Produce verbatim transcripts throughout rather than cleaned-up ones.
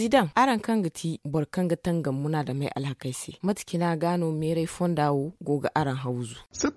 President aran kangati bor kanga tangan muna da mai alhakaisi matkina gano mere fondawo goga aran hauzu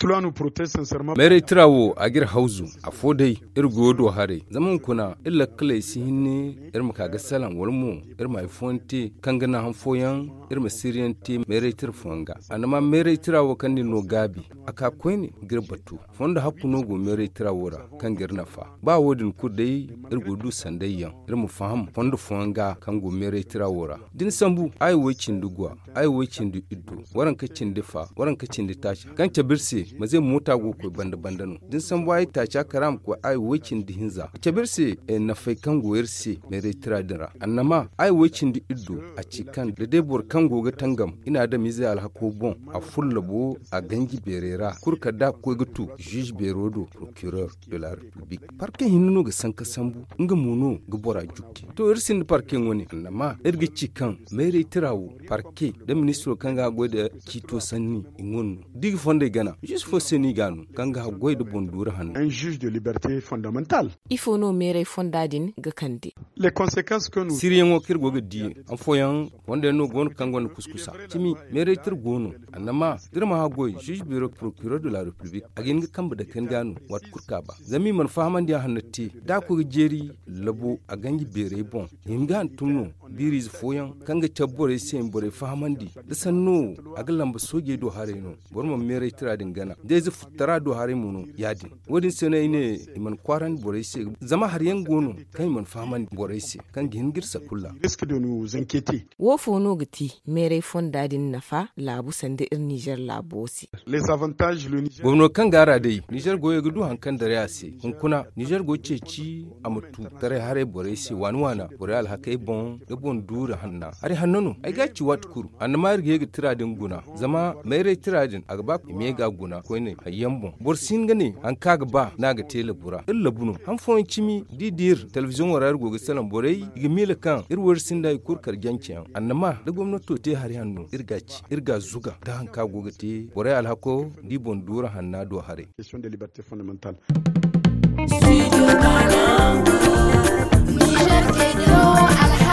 mere tirawo agir hauzu a fodai irgodo hare zaman kuna illa kala si hinne ir makaga salan walmu ir mai fonte kangana han foyan ir masiriyanti mere tir fonga anama mere tirawo kandi no gabi aka koini girbatu fonda hakkuno go mere tirawo ra kan girnafa ba wodin kudai irgodu sandayyan ir mu faham fonda fonga kan go mere tirawo ra din sambu ai wacin dugwa ai wacin du iddo waran kacin difa waran kacin di tashi kan tabirse maze mota go ko banda bandano din sambu ai tacha karam ko ai wacin di hinza tabirse e na fai kan go yerse mere tiradira annama ai wacin di iddo a cikan da dai bor kan go ga tangam ina da mize alhako bon a fullabo a gangi berera kurka da ko gutu juge berodo procureur de la république parke hinno ga sanka sambu nga muno ga bora jukki to irsin parke woni annama irgi cikan mere tirawo parke da ministro kanga goida kito sanni ingon dig fonde gana juste fo seni ganu kanga goida bondura han un juge de liberté fondamentale ifo no mere fondadin ga kandi les conséquences que nous siriyen wo kirgo ga di an foyan wonde no gon kangon kuskusa timi mere tir gono annama dirma ha goy juge bureau procureur de la république agin ga kamba da kan ganu wat kurka ba zami man fahaman dia hannati da ko jeri labo a gangi bere bon himga tunno biriz foyan kanga tabbore sen bore fahamandi da sanno agalan ba soge do hare no bormo mere tira din gana dezi futara do hare muno yadi wodin sene ne iman kwaran bore se zama har yan gono kan iman fahamandi bore se kan gingir sa kulla risque de nous inquiéter wo fono gati mere fondadin nafa labu sande ir Niger labosi les avantages le Niger gomno kan gara dai Niger goye gudu hankan dare ase kun kuna Niger go ce ci amatu tare hare bore se wanwana bore al hakai bon ga bon dura hanna ari hannano ai gaci wat kuru annama rige ga tiradin guna zama mere tiradin aga ba me ga guna ko ne hayyan bon borsin gane an kaga ba naga tele bura illa bunu han fon cimi didir television warar go ga salan bore ga mila kan irwar sinda kurkar ganci annama da gwamnato te hari hannu irgaci irga zuga da han ka go ga te bore al hako di bon dura hanna do hare question de liberté fondamentale Studio Banangu Niger Kedo Alha